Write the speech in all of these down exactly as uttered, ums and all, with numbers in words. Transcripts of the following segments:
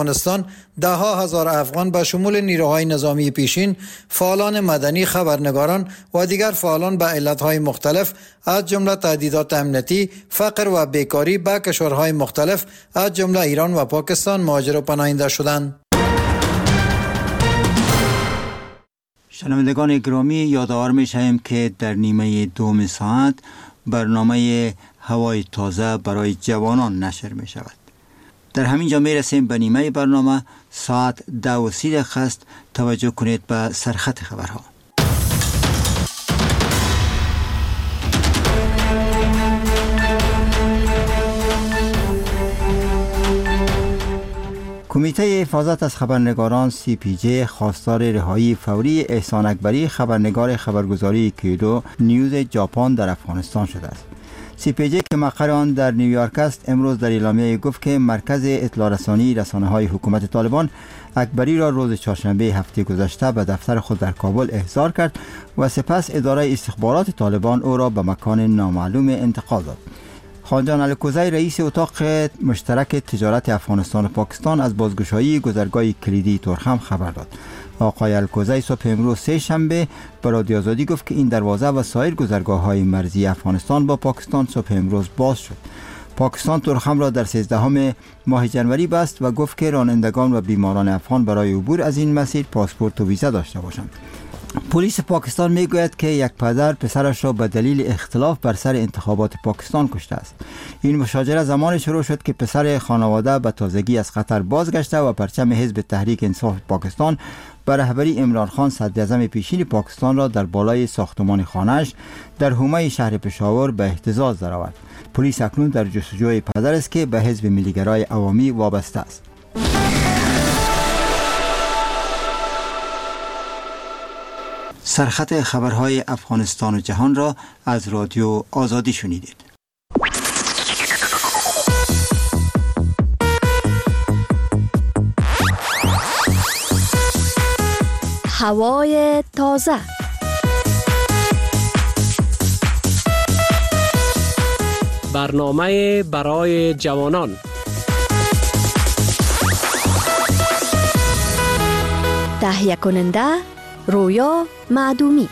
افغانستان ده ها هزار افغان به شمول نیروهای نظامی پیشین، فعالان مدنی، خبرنگاران و دیگر فعالان به علتهای مختلف از جمله تهدیدات امنیتی، فقر و بیکاری به کشورهای مختلف از جمله ایران و پاکستان مهاجر و پناهنده شدند. شنوندگان گرامی، یادآور می‌شویم که در نیمه دوم ساعت برنامه هوای تازه برای جوانان نشر می شود. در همین جا می رسیم به نیمه برنامه. ساعت ده و سی دقیقه است. توجه کنید به سرخط خبرها. کمیته حفاظت از خبرنگاران سی پی جی خواستار رهایی فوری احسان اکبری، خبرنگار خبرگزاری کیدو نیوز ژاپن در افغانستان شده است. سی پی جی که مقر آن در نیویورک است، امروز در اعلامیه گفت که مرکز اطلاع رسانی رسانه‌های حکومت طالبان اکبری را روز چهارشنبه هفته گذشته به دفتر خود در کابل احضار کرد و سپس اداره استخبارات طالبان او را به مکان نامعلوم انتقال داد. خانجان الکوزی رئیس اتاق مشترک تجارت افغانستان و پاکستان از بازگشایی گذرگاه کلیدی تورخم خبر داد. آقای الکوزی صبح امروز سه شنبه به رادیو آزادی گفت که این دروازه و سایر گذرگاه‌های مرزی افغانستان با پاکستان صبح امروز باز شد. پاکستان تورخم را در سیزدهم ماه جنوری بست و گفت که رانندگان و بیماران افغان برای عبور از این مسیر پاسپورت و ویزا داشته باشند. پلیس پاکستان میگوید که یک پدر پسرش را به دلیل اختلاف بر سر انتخابات پاکستان کشته است. این مشاجره زمان شروع شد که پسر خانواده به تازگی از قطر بازگشته و پرچم حزب تحریک انصاف پاکستان به رهبری عمران خان صدراعظم پیشین پاکستان را در بالای ساختمان خانه‌اش در حومه شهر پشاور به اهتزاز درآورد. پلیس اکنون در جستجوی پدر است که به حزب ملیگرای عوامی وابسته است. سرخط خبرهای افغانستان و جهان را از رادیو آزادی شنیدید. هوای تازه. برنامه برای جوانان. تهیه کننده رویا معدومی.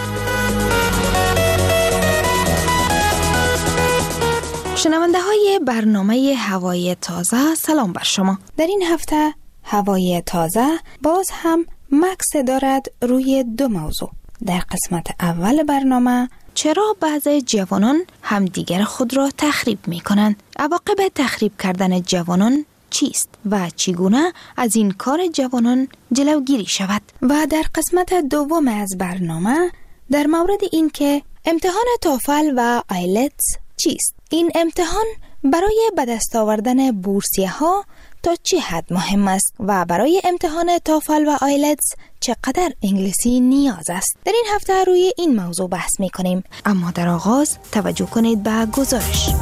شنونده های برنامه هوای تازه، سلام بر شما. در این هفته هوای تازه باز هم مکس دارد روی دو موضوع. در قسمت اول برنامه چرا بعضی جوانان همدیگر خود را تخریب می کنند؟ عواقب تخریب کردن جوانان چیست و چگونه از این کار جوانان جلوگیری شود؟ و در قسمت دوم از برنامه در مورد این که امتحان توفل و آیلتس چیست؟ این امتحان برای به دست آوردن بورسیه ها تا چه حد مهم است و برای امتحان توفل و آیلتس چقدر انگلیسی نیاز است؟ در این هفته روی این موضوع بحث می کنیم، اما در آغاز توجه کنید به گزارش.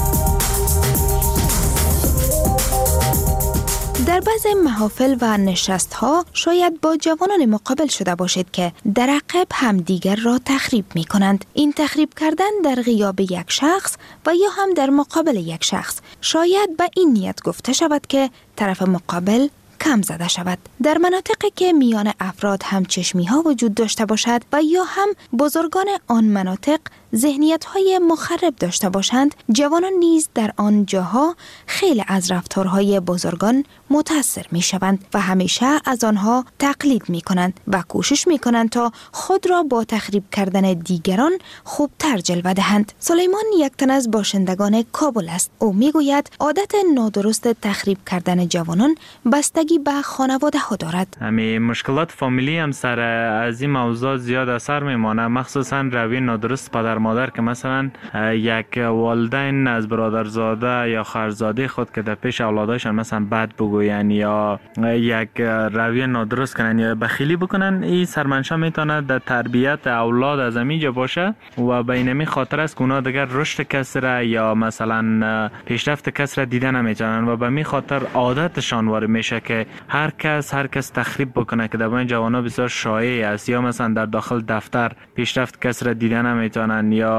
در بعض محافل و نشست ها شاید با جوانان مقابل شده باشید که در عقب همدیگر را تخریب می کنند. این تخریب کردن در غیاب یک شخص و یا هم در مقابل یک شخص شاید به این نیت گفته شود که طرف مقابل کم زده شود. در مناطقی که میان افراد همچشمی ها وجود داشته باشد و یا هم بزرگان آن مناطق ذهنیت های مخرب داشته باشند، جوانان نیز در آن جاها خیلی از رفتارهای بزرگان متاثر می شوند و همیشه از آنها تقلید می کنند و کوشش می کنند تا خود را با تخریب کردن دیگران خوبتر جلوه دهند. سلیمان یک تن از باشندگان کابل است. او می گوید عادت نادرست تخریب کردن جوانان بستگی به خانواده ها دارد. همین مشکلات فامیلی هم سر از این موضوع زیاد اثر می مانه، مخصوصا روی نادرست پدر مادر که مثلا یک والدین از برادرزاده یا خواهرزاده خود که در پیش اولادشان مثلا بد بگوین یا یک رویه نادرست کنن یا بخیلی بکنن، این سرمنشأ میتونه در تربیت اولاد از همینجا باشه و به اینمی خاطر است که اونا دیگر رشد کس را یا مثلا پیشرفت کس را دیده نمیتونن و به می خاطر عادتشان وارد میشه که هر کس هر کس تخریب بکنه که در بین جوانا بسیار شایع است، یا مثلا در داخل دفتر پیشرفت کس را دیده نمیتونن یا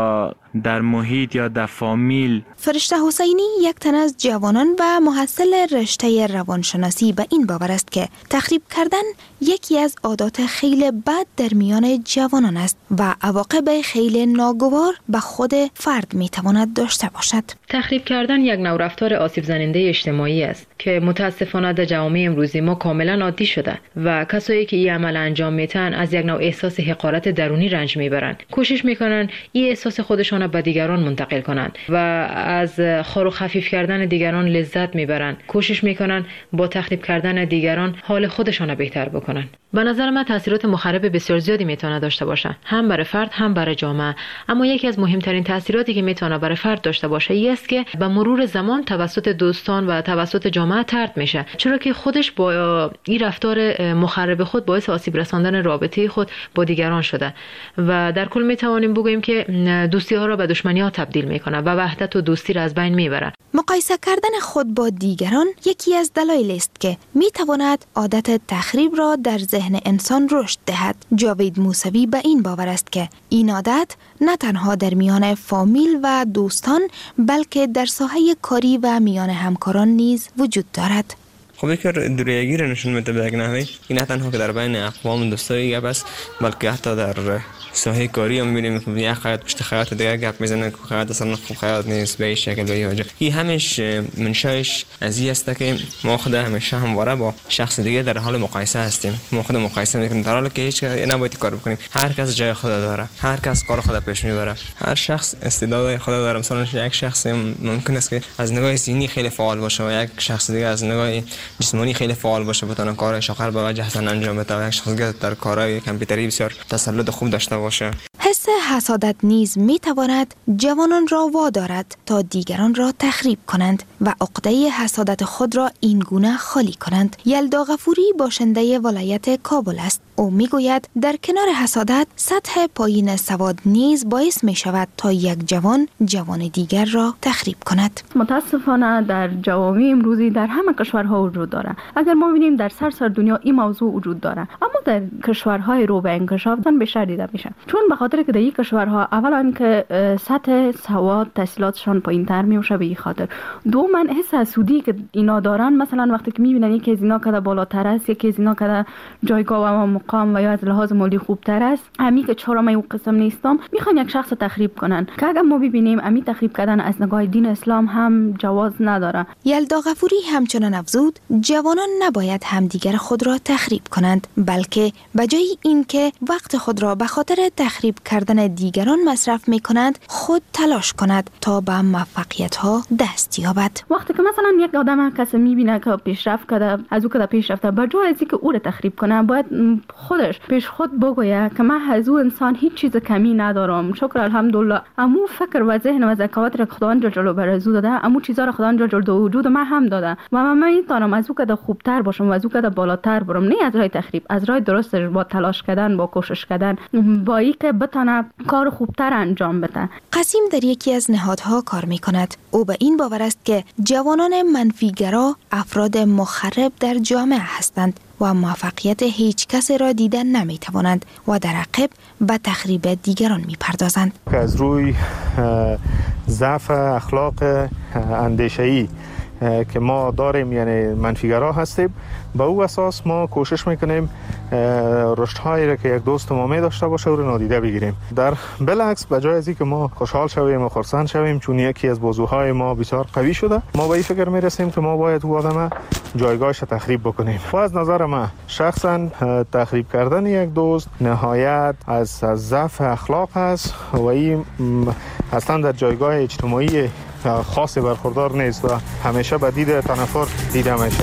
در محیط یا در فامیل. فرشته حسینی یک تن از جوانان و محصل رشته روانشناسی به این باور است که تخریب کردن یکی از عادات خیلی بد در میان جوانان است و عواقب خیلی ناگوار به خود فرد میتواند داشته باشد. تخریب کردن یک نوع رفتار آسیب زننده اجتماعی است که متاسفانه در جامعه امروزی ما کاملا عادی شده و کسایی که این عمل انجام میتن از یک نوع احساس حقارت درونی رنج میبرن. کوشش میکنن این احساس خودشان به دیگران منتقل کنند و از خار و خفیف کردن دیگران لذت میبرن. کوشش میکنن با تخریب کردن دیگران حال خودشان بهتر بکنن. به نظر من تاثیرات مخرب بسیار زیادی میتونه داشته باشه، هم برای فرد هم برای جامعه. اما یکی از مهمترین تاثیراتی که میتونه برای فرد داشته باشه این است که به مرور زمان توسط دوستان و توسط جامعه طرد میشه، چرا که خودش با این رفتار مخرب خود باعث آسیب رساندن رابطه خود با دیگران شده و در کل میتوانیم بگوییم که دوستی ها را به دشمنی ها تبدیل میکنه و وحدت و دوستی را از بین میبره. مقایسه کردن خود با دیگران یکی از دلایل است که میتواند عادت تخریب را در ذهن انسان رشد دهد. جاوید موسوی به این باور است که این عادت نه تنها در میان فامیل و دوستان بلکه در ساحه کاری و میان همکاران نیز وجود دارد. خب یک دوریگی را نشون میده به یک نحوی. این نه تنها که در بین اقوام و دوستایی گپ است، بلکه حتی در ساحه کاری هم می‌بینیم که یک خیاط پشت خیاط دیگر گپ میزنه که خیاط اصلا خوب خیاط نیست به این شکل به این وجه. این همش منشأش از این است که ما خود همیشه همواره با شخص دیگه در حال مقایسه هستیم. ما خود مقایسه می‌کنیم در حالی که هیچ نباید کار بکنیم. هر کس جای خود داره، هر کس کار خود پیش میبره، هر شخص استعداد خود داره. مثلا یک شخص ممکن است که از نگاه ذهنی خیلی فعال باشه و یک شخص دیگه از نگاه جسمانی خیلی فعال باشه، بتونه کارش آخر به وجه حسن انجام بده و یک شخص دیگه در کارهای کامپیوتری بسیار تسلط خوب داشته باشه. حس حسادت نیز می تواند جوانان را وادارد تا دیگران را تخریب کنند و عقده حسادت خود را این گونه خالی کنند. یلدا غفوری باشنده ولایت کابل است. او می گوید در کنار حسادت سطح پایین سواد نیز باعث می شود تا یک جوان جوان دیگر را تخریب کند. متاسفانه در جوامع امروزی در همه کشورها وجود دارد. اگر ما ببینیم در سراسر دنیا این موضوع وجود دارد، اما در کشورهای رو به انکشاف بیشتر دیده میشه، چون به خاطر که در این کشورها اولا که سطح سواد تحصیلاتشان پایین‌تر میشه، به این خاطر. دوما حس حسودی که اینا دارن، مثلا وقتی که میبینن یکی از اینا کده بالاتر است، یکی از اینا کده جایگاه و مقام و یا از لحاظ مالی خوبتر است، امی که چرا من اون قسم نیستم، میخوان یک شخص تخریب کنن که اگر ما ببینیم امی تخریب کردن از نگاه دین اسلام هم جواز نداره. یلدا غفوری همچنان افزود جوانان نباید همدیگر خود را تخریب کنند، بلکه بجای اینکه وقت خود را به خاطر تخریب کردن دیگران مصرف میکنند، خود تلاش کند تا به موفقیت ها دست یابد. وقتی که مثلا یک آدم کسی میبینه که پیشرفت کرده، از او که پیشرفته، بجای از اینکه او را تخریب کنه، باید خودش پیش خود بگوید که من از او انسان هیچ چیز کمی ندارم، شکر الحمدلله، امو فکر و ذهن و ذکاوت را خداوند جل جلاله بر ازو داده، امو چیزا را خداوند جل جلاله وجود من هم داده و من میتونم از او که خوبتر باشم و از او که بالاتر برم، نه از راه تخریب، از راه درستش با تلاش کردن، با کوشش کردن، با اینکه بتونه کار خوبتر انجام بده. قسیم در یکی از نهادها کار میکند. او به این باور است که جوانان منفیگرا افراد مخرب در جامعه هستند و موفقیت هیچ کس را دیدن نمیتوانند و در عقب به تخریب دیگران میپردازند. از روی ضعف اخلاق اندیشه‌ای که ما داریم، یعنی منفیگرا هستیم، با او اساس ما کوشش میکنیم رشدهایی را که یک دوست ما می داشته باشه او را نادیده بگیریم. در بالعکس بجای از اینکه ما خوشحال شویم و خرسند شویم چون یکی از بازوهای ما بسیار قوی شده، ما به این فکر میرسیم که ما باید او آدم جایگاهش تخریب بکنیم. و از نظر من شخصا تخریب کردن یک دوست نهایت از از ضعف اخلاق است و این اصلا در جایگاه اجتماعی خاصی برخوردار نیست و همیشه به دید تنفر دیده میشه.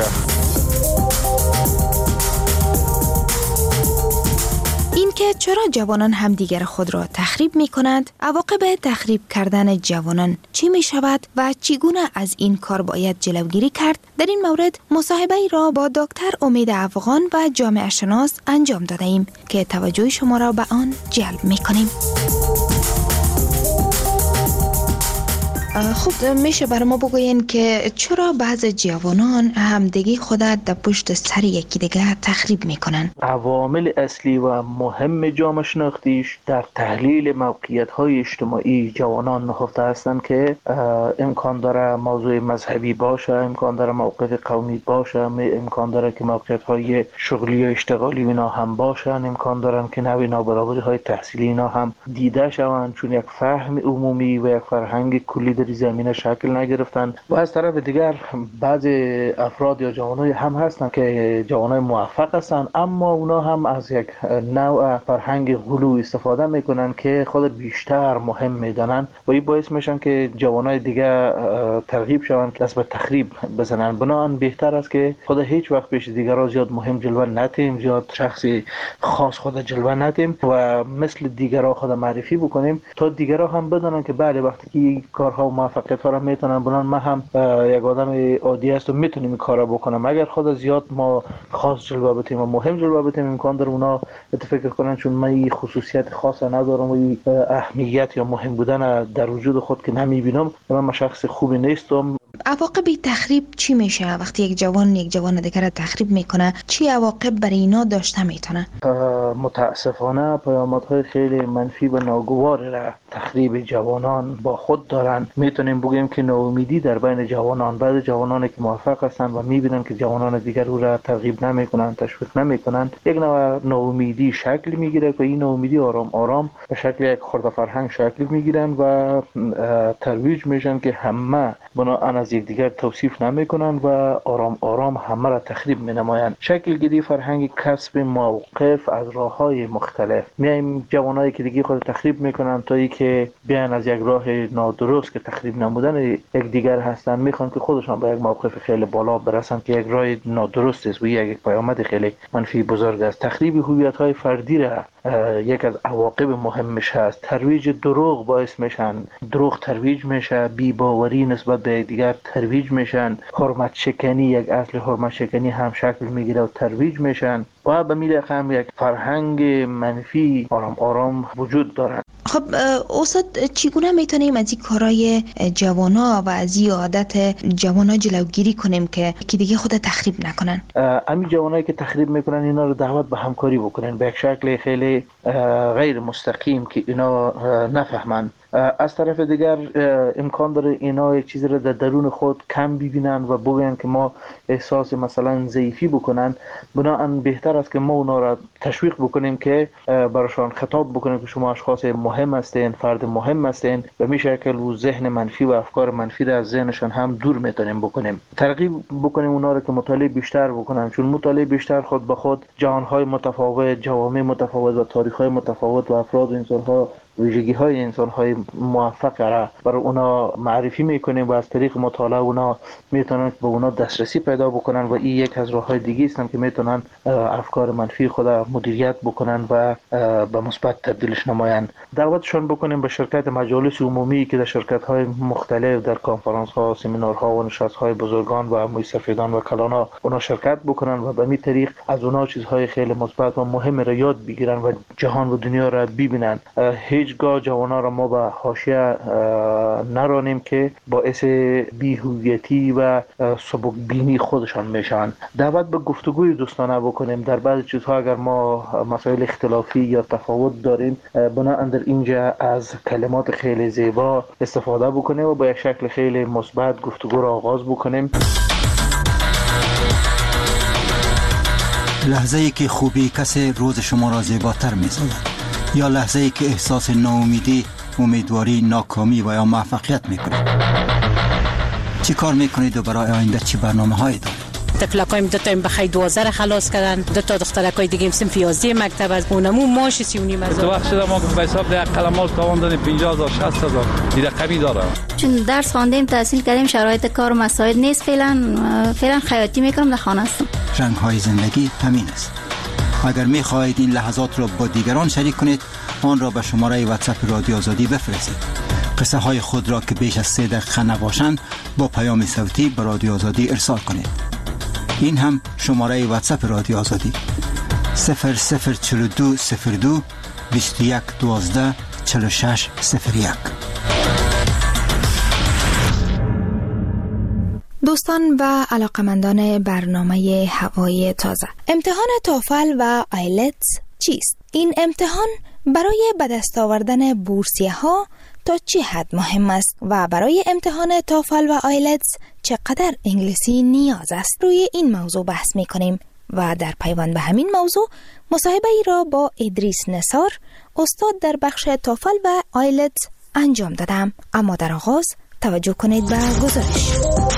اینکه چرا جوانان همدیگر خود را تخریب می کنند، عواقب تخریب کردن جوانان چی می شود و چگونه از این کار باید جلوگیری کرد، در این مورد مصاحبه را با دکتر امید افغان و جامعه شناس انجام داده ایم که توجه شما را به آن جلب می کنیم. خب میشه برای ما بگوین که چرا بعض جوانان همدیگه خود در پشت سر یکی دیگه تخریب میکنن؟ عوامل اصلی و مهم جامعه شناختیش در تحلیل موقعیت های اجتماعی جوانان نهفته هستند که امکان داره موضوع مذهبی باشه، امکان داره موقف قومی باشه، امکان داره که موقعیت های شغلی و اشتغالی اینا هم باشن، امکان دارن که نوع نابرابری های تحصیلی اینا هم دیده شوند چون یک فهم عمومی و یک فرهنگ کلی در زمینه شکل نگرفتن. و از طرف دیگر بعض افراد یا جوانای هم هستن که جوانای موفق هستن اما اونا هم از یک نوع فرهنگ غلو استفاده میکنن که خود بیشتر مهم میدانن و این باعث میشن که جوانای دیگه ترغیب شوند که دست به تخریب بزنن. بنابراین بهتر است که خود هیچ وقت پیش دیگران زیاد مهم جلوه ندیم، زیاد شخصی خاص خود جلوه ندیم و مثل دیگران خود معرفی بکنیم تا دیگران هم بدونن که بله وقتی که کارها و موفقیت ها را میتونن بنان ما هم یک آدم عادی است و میتونیم این کارا بکنم. اگر خود زیاد ما خاص جلوه بدیم و مهم جلوه بدیم امکان داره اونا فکر کنن چون من این خصوصیت خاص ندارم و این اهمیت یا مهم بودن در وجود خود که نمیبینم من شخص خوبی نیستم. عواقب تخریب چی میشه وقتی یک جوان یک جوان دیگر را تخریب میکنه؟ چی عواقب برای اینا داشته میتونه؟ متاسفانه پیامدهای خیلی منفی و ناگوار را تخریب جوانان با خود دارن. میتونیم بگیم که ناامیدی در بین جوانان، بعضی جوانانی که موفق هستند و میبینن که جوانان دیگر او را ترغیب نمیکنن، تشویق نمیکنن، یک نوع ناامیدی شکل میگیره که این ناامیدی آرام آرام به شکل یک خرد فرهنگ شکل میگیرن و ترویج میشن که همه بناهن از یک دیگر توصیف نمیکنن و آرام آرام همه را تخریب مینمایند. شکل گیری فرهنگ کسب موقف از راههای مختلف. میایم جوانایی که دیگه خود تخریب میکنن تا ای که بیان از یک راه نادرست که تخریب نمودن یک دیگر هستن میخوان که خودشان به یک موقف خیلی بالا برسن که یک راه نادرست است و یک پیامد خیلی منفی بزرگ است. تخریب هویت های فردی را یک از عواقب مهمش هست. ترویج دروغ باعث میشن، دروغ ترویج میشه، بی باوری نسبت به دیگر ترویج میشن، حرمت شکنی یک اصل حرمت شکنی هم شکل میگیره و ترویج میشن و به میل هم یک فرهنگ منفی آرام آرام وجود دارن. خب استاد چگونه میتونیم از این کارهای جوانا و از این عادت جوانا جلوگیری کنیم که که دیگه خود تخریب نکنن؟ همین جوانایی که تخریب میکنن اینا رو دعوت به همکاری بکنن به یک شکل خیلی غیر مستقیم که اینا نفهمن. از طرف دیگر امکان داره اینا یک چیزی رو در درون خود کم ببینن و بگن که ما احساس مثلا ضعیفی بکنن. بنابراین بهتر است که ما اونا را تشویق بکنیم که براشان خطاب بکنیم که شما اشخاص مهم هستین، فرد مهم هستین و می شکل و ذهن منفی و افکار منفی را از ذهنشان هم دور میتونیم بکنیم. ترغیب بکنیم اونا را که مطالعه بیشتر بکنن چون مطالعه بیشتر خود به خود جهانهای متفاوت، جوامع متفاوت و تاریخ‌های متفاوت و افراد و انسان‌ها ویژگی های انسان های موفق را برای اونا معرفی میکنیم و از طریق مطالعه اونا میتونن به اونا دسترسی پیدا بکنن و این یک از راه های دیگه است که میتونن افکار منفی خود مدیریت بکنن و به مثبت تبدیلش نمایند. دعوتشون بکنیم به شرکت مجالس عمومی که در شرکت های مختلف در کنفرانس ها، سمینارها و نشست های بزرگان و موسفیدان و کلانا اونا شرکت بکنن و به این طریق از اونا چیزهای خیلی مثبت و مهم را یاد بگیرن و جهان و دنیا را ببینن. هیچگاه جوانا را ما به حاشیه نرانیم که باعث بی‌هویتی و سبک بینی خودشان میشن. دعوت به گفتگوی دوستانه بکنیم در بعضی چیزها اگر ما مسائل اختلافی یا تفاوت داریم بنابراین در اینجا از کلمات خیلی زیبا استفاده بکنیم و با یک شکل خیلی مثبت گفتگو را آغاز بکنیم. لحظه ای که خوبی کسی روز شما را زیباتر می‌سازد یا لحظه ای که احساس ناامیدی، امیدواری، ناکامی و یا موفقیت میکنید؟ چی کار میکنید و برای آینده چی برنامه‌هایی دارید؟ تفلقایم دو تا این بخی دوازده را خلاص کردن، دو تا دخترکای دیگه صنف یازده مکتب از اونمو ماش سی و نیم هزار. تو وقت شده ما که به حساب ده قلمال تاوان دادیم پنجاه هزار شصت هزار این رقمی داره. چون درس خواندیم تحصیل کردیم شرایط کار و مساعد نیست فعلا فعلا خیاطی میکنم در خانه هستم. رنگ های زندگی همین است. اگر می خواهید این لحظات را با دیگران شریک کنید آن را به شماره واتساپ رادیو آزادی بفرستید. قصه های خود را که بیش از سه دقیقه نباشند با پیام صوتی به رادیو آزادی ارسال کنید. این هم شماره واتساپ رادیو آزادی صفر صفر چهل و دو صفر دو بیست و یک دوازده چهل و شش صفر یک. دوستان و علاقمندان برنامه هوای تازه، امتحان توفل و آیلتس چیست؟ این امتحان برای به دست آوردن بورسیه ها تا چه حد مهم است و برای امتحان توفل و آیلتس چقدر انگلیسی نیاز است؟ روی این موضوع بحث می کنیم و در پیوند به همین موضوع مصاحبه ای را با ادریس نثار، استاد در بخش توفل و آیلتس انجام دادم. اما در آغاز توجه کنید به گزارش.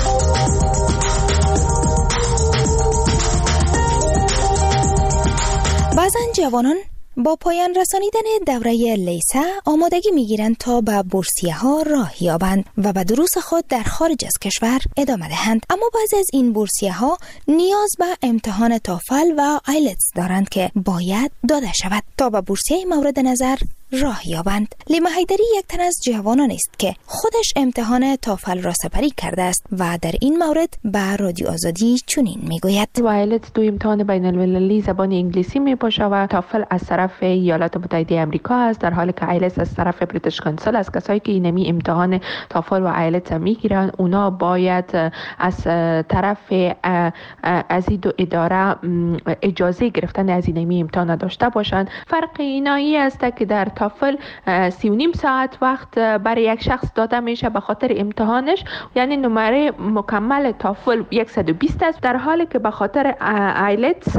بعضن جوانان با پایان رسانیدن دوره لیسه آمادگی میگیرند تا به بورسیه ها راه یابند و به دروس خود در خارج از کشور ادامه دهند. اما بعضی از این بورسیه ها نیاز به امتحان توفل و آیلتس دارند که باید داده شود تا به بورسیه مورد نظر راه یابند. لیما حیدری یک تن از جوانان است که خودش امتحان توفل را سپری کرده است و در این مورد به رادیو آزادی چنین میگوید: آیلتس دو امتحان بین المللی زبان انگلیسی می باشه و توفل از طرف ایالات متحده آمریکا است، در حالی که آیلتس از طرف بریتیش کانسل است. کسایی که اینمی امتحان توفل و آیلتس میگیرن اونا باید از طرف از این دو اداره اجازه گرفتن از اینمی امتحان داشته باشند. فرق اینایی است که در توفل سی و نیم ساعت وقت برای یک شخص داده میشه به خاطر امتحانش، یعنی نمره مکمل توفل صد و بیست است، در حالی که به خاطر آیلتس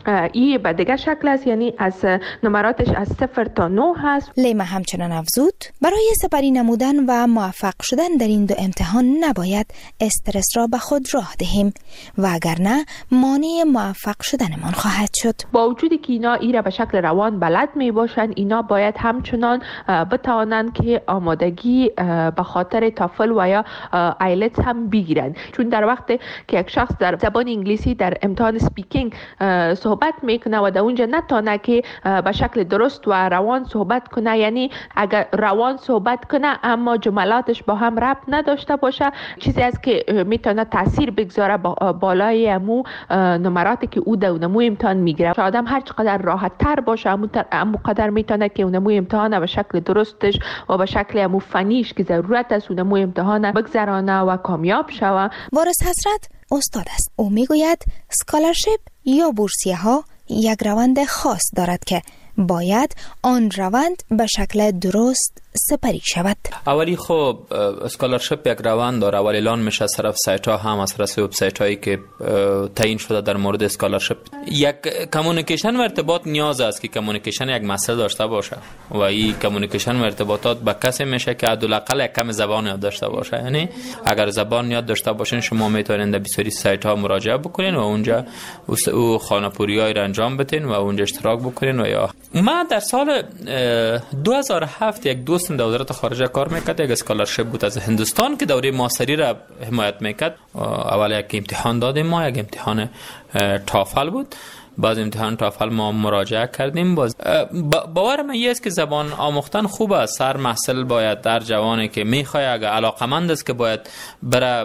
ای به دیگه شکل است، یعنی از نمراتش از صفر تا نه هست. لیما همچنان افزود برای سپری نمودن و موفق شدن در این دو امتحان نباید استرس را به خود راه دهیم و اگر نه مانع موفق شدنمان خواهد شد. با وجودی که اینا ای را به شکل روان بلد می باشند، اینا باید همچنان بتوانند که آمادگی به خاطر توفل و یا آیلتس هم بگیرند، چون در وقت که یک شخص در زبان انگلیسی در امتحان سپیکینگ صحبت میکنه و در اونجا نتونه که به شکل درست و روان صحبت کنه، یعنی اگر روان صحبت کنه اما جملاتش با هم ربط نداشته باشه، چیزی است که میتونه تاثیر بگذاره با بالای امو نمراتی که او در اونمو امتحان میگیره. آدم هر چقدر راحت تر باشه امو قدر میتونه که اونمو امتحان به شکل درستش و به شکل امو فنیش که ضرورت است اونمو امتحان بگذرانه و کامیاب شوه. وارث حسرت استاد است. او میگوید اسکالرشیپ یا بورسیه ها یک روند خاص دارد که باید آن روند به شکل درست سپری شود. اولی خب اسکالرشیپ یک روند داره، اولی اعلان میشه از طرف سایت ها هم از طرف وبسایت هایی که تعیین شده در مورد اسکالرشیپ. یک کمیونیکیشن و ارتباط نیاز است که کمیونیکیشن یک مسئله داشته باشه و این کمیونیکیشن و ارتباطات با کسی میشه که حداقل یک کم زبان یاد داشته باشه. یعنی اگر زبان یاد داشته باشین شما میتونید به بسیاری سایت ها مراجعه بکنین و اونجا او خانه‌پوریایی را انجام بدین و اونجا اشتراک بکنین. و یا ما در سال دو هزار و هفت یک دوست در وزارت خارجه کار میکرد، یک اسکالرشیپ بود از هندوستان که دوره ماستری را حمایت میکرد. اول یک امتحان دادیم ما، یک امتحان توفل بود. بعد امتحان توفل ما مراجعه کردیم. باز باور من است که زبان آموختن خوب است. هر محصل باید در جوانی که میخواد اگر علاقمند است که باید برای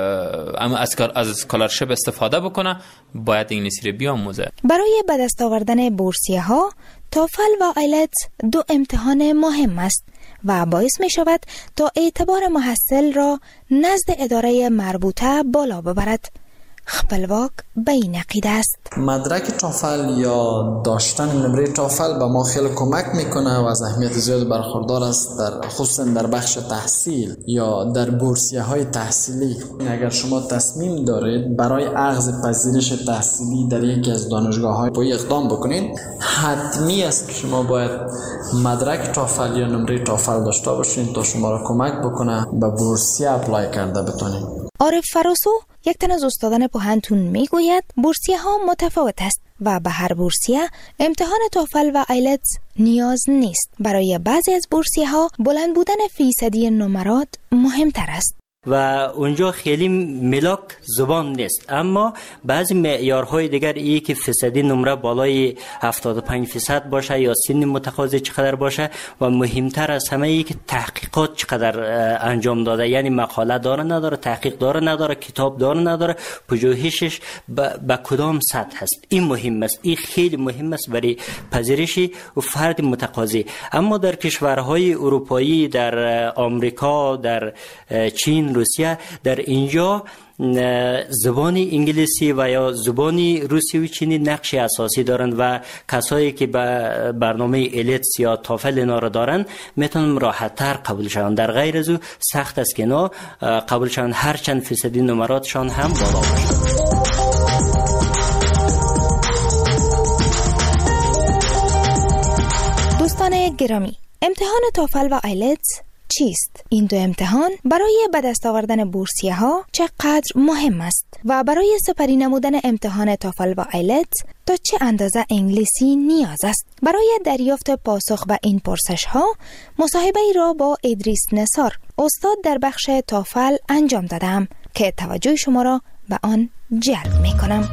از اسکالرشیپ استفاده بکنه باید انگلیسی رو بیاموزه. برای به دست آوردن بورسیه ها توفل و آیلتس دو امتحان مهم است و باعث می شود تا اعتبار محصل را نزد اداره مربوطه بالا ببرد. خپلواک به این عقیده است. مدرک توفل یا داشتن نمره توفل به ما خیلی کمک میکنه و از اهمیت زیاد برخوردار است، در خصوصا در بخش تحصیل یا در بورسیه های تحصیلی. اگر شما تصمیم دارید برای اخذ پذیرش تحصیلی در یکی از دانشگاه های پایه اقدام بکنید، حتمی است که شما باید مدرک توفل یا نمره توفل داشته باشید تا شما را کمک بکنه به بورسیه اپلای کرده بتونید. عارف فراسو یک تن از استادان پوهنتون میگوید بورسیه ها متفاوت است و به هر بورسیه امتحان توفل و آیلتس نیاز نیست. برای بعضی از بورسیه ها بلند بودن فیصدی نمرات مهمتر است و اونجا خیلی ملاک زبان نیست، اما بعضی معیارهای دیگر ای که فیصدی نمره بالای هفتاد و پنج درصد باشه یا سن متقاضی چقدر باشه و مهمتر از همه ای که تحقیقات چقدر انجام داده، یعنی مقاله داره نداره، تحقیق داره نداره، کتاب داره نداره، پژوهشش به کدام سطح هست. این مهم است، این خیلی مهم است برای پذیرش و فرد متقاضی. اما در کشورهای اروپایی، در آمریکا، در چین مثلا روسیه در اینجا زبان انگلیسی و یا زبان روسی و چینی نقش اساسی دارند و کسایی که به برنامه ایلتس یا تافل اینا را دارند میتونن راحت تر قبول شوند. در غیر از او سخت است که اینا قبول شوند هر چند فیصدی نمراتشان هم بالا باشد. دوستان گرامی، امتحان توفل و آیلتس چیست؟ این دو امتحان برای به دست آوردن بورسیه ها چقدر مهم است و برای سپری نمودن امتحان توفل و آیلتس تا چه اندازه انگلیسی نیاز است؟ برای دریافت پاسخ به این پرسش ها مصاحبه ای را با ادریس نثار استاد در بخش توفل انجام دادم که توجه شما را به آن جلب می کنم.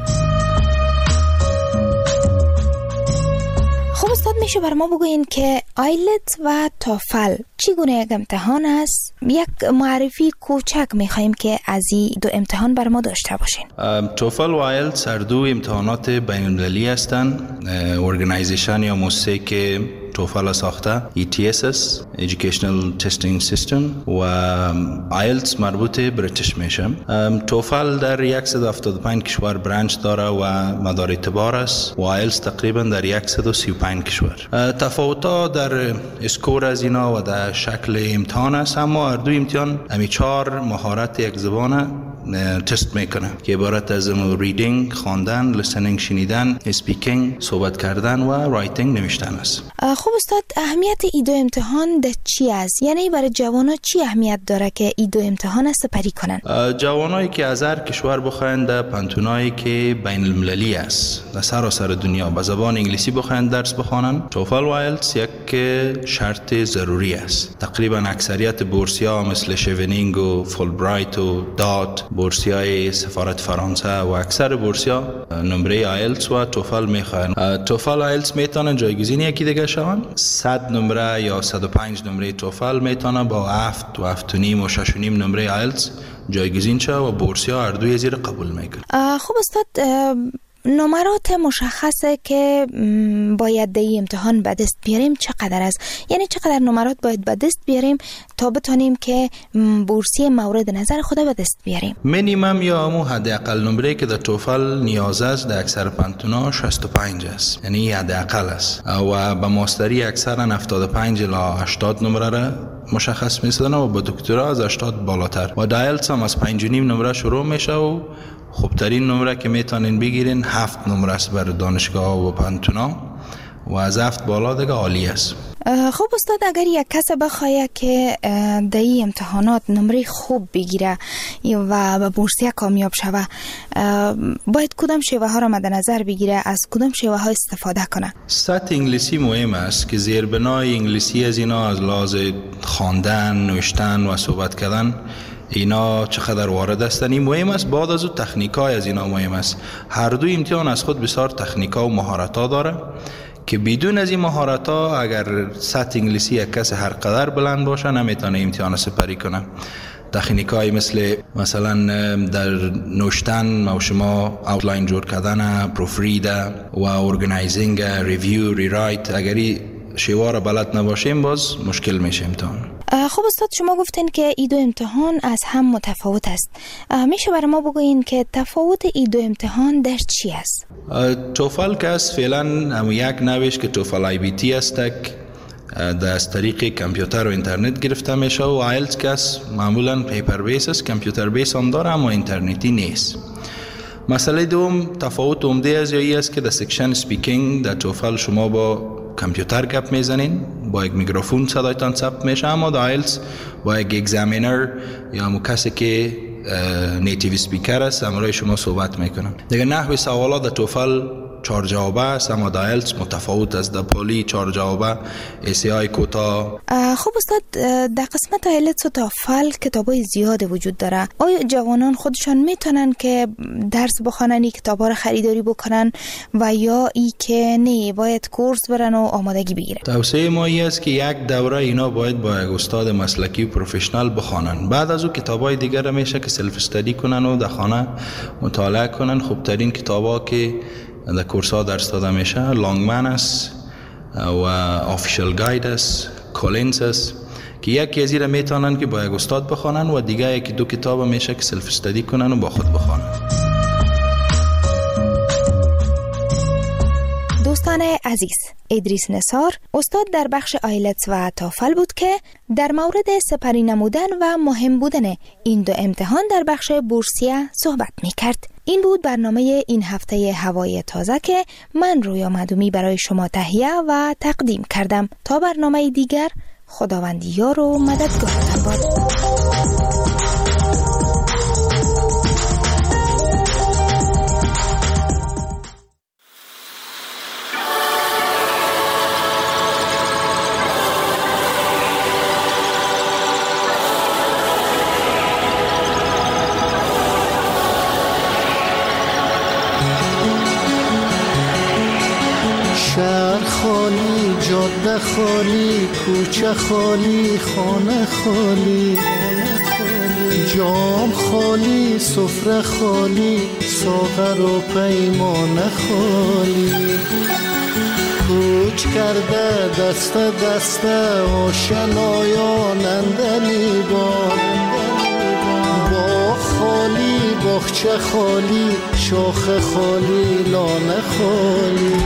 خب استاد، میشه بر ما بگوین که آیلتس و توفل چگونه یک امتحان است؟ یک معرفی کوچک میخواییم که از این دو امتحان بر ما داشته باشین. توفل و آیلتس هر دو امتحانات بین المللی هستند. ارگانایزیشن یا مؤسسه که توفل ساخته ای تی اس اس Educational Testing System و آیلتس مربوط بریتیش میشه. توفل در صد و هفتاد و پنج کشور برانچ داره و مدار اعتبار است و آیلتس تقریبا در صد و سی و پنج کشور. تفاوت‌ها در اسکور از اینا و در شکل امتحان است، اما هر دو امتحان همی چهار مهارت یک زبانه تست میکنه که عبارت از ریدینگ، خواندن، لیسنینگ شنیدن، اسپیکینگ صحبت کردن و رایتینگ نوشتن است. خب استاد، اهمیت این دو امتحان ده چی است؟ یعنی برای جوانا چی اهمیت داره که این دو امتحان سپری کنن؟ جوانایی که از هر کشور بخواین در پانتونایی که بین المللی است در سراسر دنیا به زبان انگلیسی بخواین درس بخوانن، توفل و آیلتس یک شرط ضروری است. تقریبا اکثریت بورسیا مثل شیونینگ و فولبرایت و دات، بورسیای سفارت فرانسه و اکثر بورسیا نمره آیلتس و توفل میخواین. توفل و آیلتس میتونن جایگزین یکی دیگه شون. صد نمره یا صد و پنج نمره توفل میتونه با هفت و هفت و نیم و شش و نیم نمره آیلتس جایگزین شه و بورسیا هر دوی زیر قبول میکنه. خب استاد، نمرات مشخصه که باید در امتحان به دست بیاریم چقدر است؟ یعنی چقدر نمرات باید به دست بیاریم تا بتونیم که بورسیه مورد نظر خود به دست بیاریم؟ مینیمم یا همون حداقل نمره که در توفل نیاز است در اکثر پانتونا شصت و پنج است، یعنی حداقل است و به ماستری اکثرا هفتاد و پنج الی هشتاد نمره را مشخص می‌سازن و با دکترا از هشتاد بالاتر. و آیلتس هم از پنج و نیم نمره شروع میشه و خوبترین نمره که میتونین بگیرین هفت نمره است برای دانشگاه و پانتونا و از هفت بالا دیگه عالی است. خب استاد، اگر یک کس بخواد که در این امتحانات نمره خوب بگیره و به بورسیه کامیاب شوه، باید کدام شیوه ها را مد نظر بگیره، از کدام شیوه ها استفاده کنه؟ سطح انگلیسی مهم است که زیربنای انگلیسی از اینا از لحاظ خواندن، نوشتن و صحبت کردن اینا چقدر وارد هستن این مهم است. بعد از اون تکنیکای از اینا مهم است. هر دو امتحان از خود بسیار تکنیکا و مهارت ها داره که بدون از این مهارت ها اگر سطح انگلیسی یک کس هر قدر بلند باشه نمیتونه امتحان سپری کنه. تکنیکای مثل مثلا در نوشتن و شما اوتلاین جور کردن، پروفرید و ارگانایزینگ، ریویو، ریرایت، اگری شیوه را بلد نباشیم باز مشکل میشه امتحان. خب استاد، شما گفتین که این دو امتحان از هم متفاوت است. میشه برای ما بگوین که تفاوت این دو امتحان در چی است؟ توفل که است فعلا هم یک نوش که توفل آی بی تی است در از طریق کامپیوتر و اینترنت گرفته میشه و آیلتس که است معمولا پیپر بیس است، کامپیوتر بیس هم داره اما اینترنتی نیست. مسئله دوم تفاوت عمده از یایی است که در سکشن سپیکینگ در توفل شما با کامپیوتر گپ میزنین، با یک میکروفون صدایتان ثبت میشه، اما در آیلتس با یک اگزامینر یا همون کسی که نیتیو سپیکر است همراه شما صحبت میکنن. دیگه نحوی سوالات در توفل چهار جوابه است اما در آیلتس متفاوت است. در پولی چهار جوابه، ایسی های کوتاه. خب استاد، در قسمت آیلتس و توفل کتابای زیاد وجود داره. آیا جوانان خودشان میتونن که درس بخونن، این کتابا رو خریداری بکنن و یا ای که نه باید کورس برن و آمادگی بگیرن؟ توصیه ما ای است که یک دوره اینا باید با یک استاد مسلکی و پروفشنال بخونن. بعد از اون کتابای دیگر رو میشه که سلف استادی کنن و در خانه مطالعه کنن. خوبترین کتابا که در کورس ها درس داده میشه لانگمن است و آفیشال گاید است، کولینز است که یکی از ایره میتونن که با یک استاد بخوانن و دیگه یکی دو کتاب میشه که سلف استادی کنن و با خود بخوانن. دوستان عزیز، ادریس نثار استاد در بخش آیلتس و تافل بود که در مورد سپری نمودن و مهم بودن این دو امتحان در بخش بورسیه صحبت می کرد. این بود برنامه این هفته هوای تازه که من رویا معدومی برای شما تهیه و تقدیم کردم. تا برنامه دیگر، خداوند یار و مددگارتان باد. شهر خالی، جاده خالی، کوچه خالی، خانه خالی، جام خالی، سفره خالی، ساغر و پیمانه خالی. کوچ کرده دست دست آشنایان اندلی باد، باغ خالی، باغچه خالی، شاخ خالی، لانه خالی.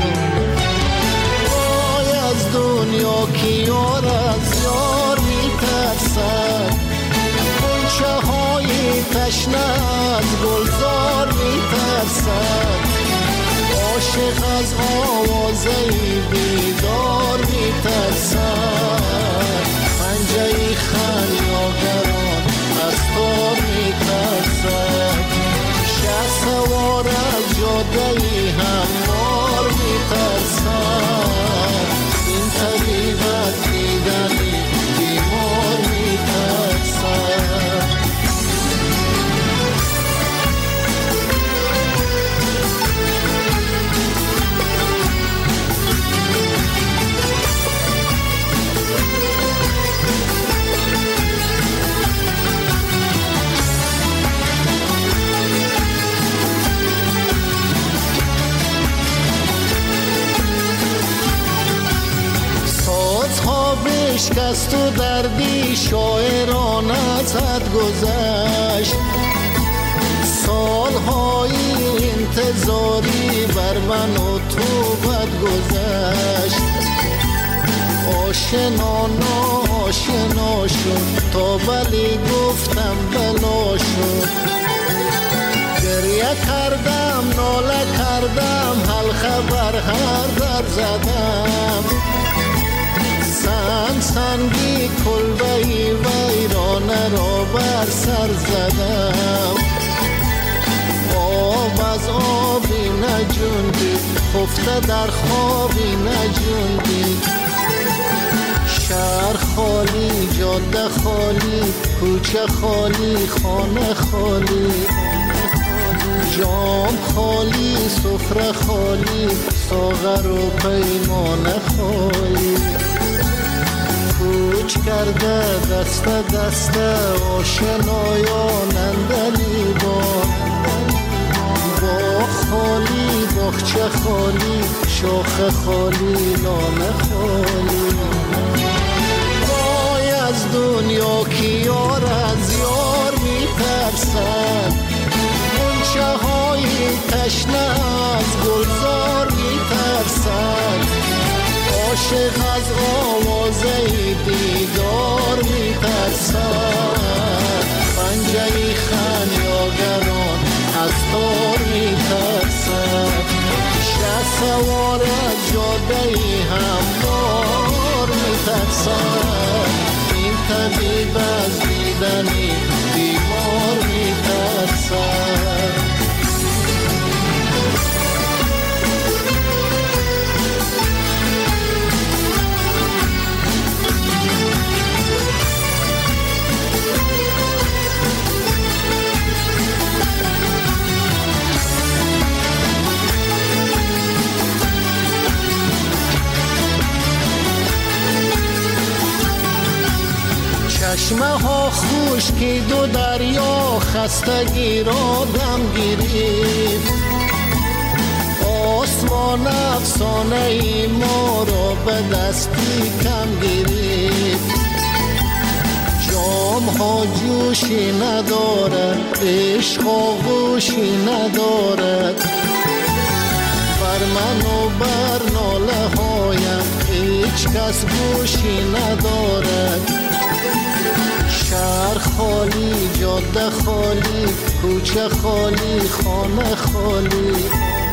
دنیا کی یار از یار می ترسد، غنچه های تشنه از گلزار می ترسد، عاشق از آوازه بیدار می ترسد، پنجه خریداران از تار می ترسد، شه سوار از جاده هموار می ترسد، طبیب از دیدنی بیمار می ترسد. بشکست و دردی شاعران از حد گذشت، سالهای انتظاری بر من و تو بد گذشت، آشنا ناآشنا شد تا بلی گفتم بلا شد، گریه کردم ناله کردم حل خبر هر در زدم، سنگ سنگی کلبهی ویرانه را بر سر زدم، آب از آبی نجوندی خفته در خوابی نجوندی، شهر خالی، جاده خالی، کوچه خالی، خانه خالی، جام خالی، سفره خالی، ساغر و پیمانه خالی. کوچ کرده دست دست آشنایان اندلی باد، باغ خالی، باغچه خالی، شاخ خالی، لانه خالی. وای از دنیا کی یار از یار می ترسد، غنچه های تشنه از گلزار می ترسد، عاشق از آوازه دیدار می ترسد، پنجه خمیازگران از تار می ترسد، شه سوار از جاده هموار می ترسد، این طبیب از دیدنی بیمار می ترسد. چشمه ها خشکید و دریا خستگی را دم گرفت، آسمان افسانه ای ما را به دستی کم گرفت، جام ها جوشی ندارد، عشق آغوشی ندارد. بر من و بر ناله هایم هیچ کس گوشی ندارد. شهر خالی، جاده خالی، کوچه خالی، خانه خالی.